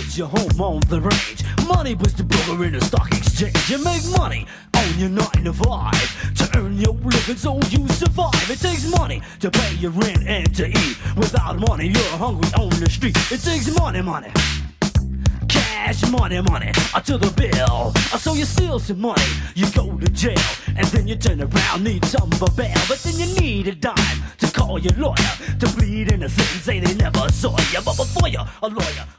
It's your home on the range. Money puts the broker in the stock exchange. You make money on your 9 to 5 to earn your living so you survive. It takes money to pay your rent and to eat. Without money, you're hungry on the street. It takes money, money. Cash money, money, to the bill. So you steal some money, you go to jail, and then you turn around, need some for bail. But then you need a dime to call your lawyer, to plead innocent and say they never saw you. But before you're a lawyer,